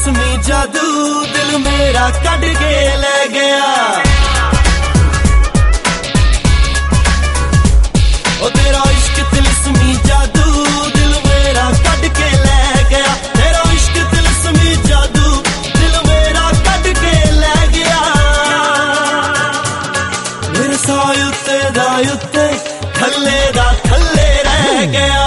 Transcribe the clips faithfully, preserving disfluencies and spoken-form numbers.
तिलस्मी जादू दिल मेरा कट के ले गया। ओ तेरा इश्क तिलस्मी जादू दिल मेरा कट के ले गया। तेरा इश्क तिलस्मी जादू दिल मेरा कट के ले गया। मेरे साए उत्ते दा उत्ते थल्ले दा थल्ले रह गया।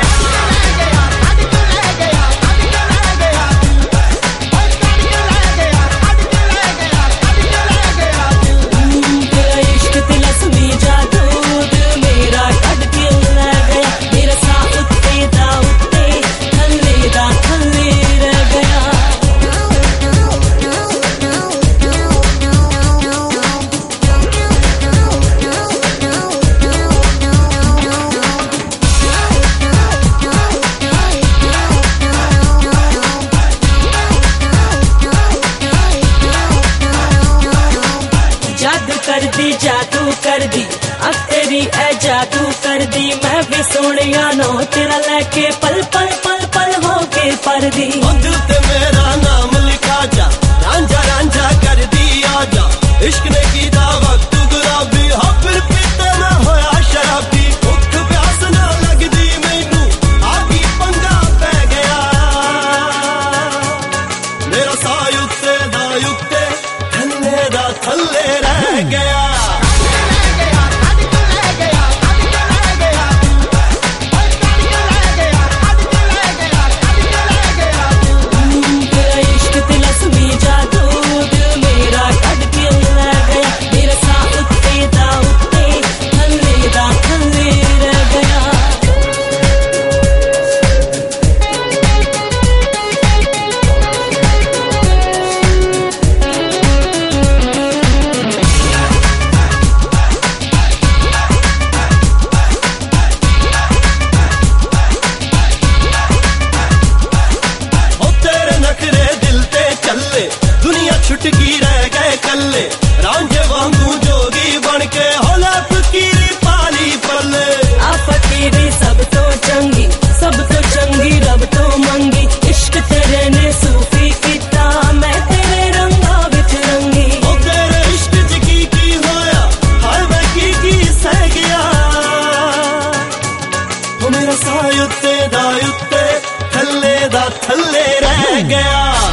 कर दी जादू कर दी अब तेरी ए जादू कर दी। मैं भी सोनिया नो तेरा लेके पल पल पल पल होके पर दी। दिल ते मेरा नाम लिखा जा रांझा रांझा कर दी आजा। इश्क ने की दावत गुलाबी हो फिर पीते ना होया शराबी। भुख प्यास ना लगदी मैनू आगी पंगा पै गया। मेरा साए उत्ते दा उत्ते थल्ले दा थल्ले रह गया। छुटकी रह गए कल्ले रांझे वांगू जोगी बन के होला फकीरी पाली पल्ले। आ फकीरी सब तो चंगी सब तो चंगी रब तो मंगी। इश्क तेरे ने सूफी किता मैं तेरे रंगा विच रंगी। ओ तेरे इश्क च की की होया हाय मैं की की सह गया। ओ मेरा साए उत्ते दा उत्ते थल्ले दा थल्ले रह गया।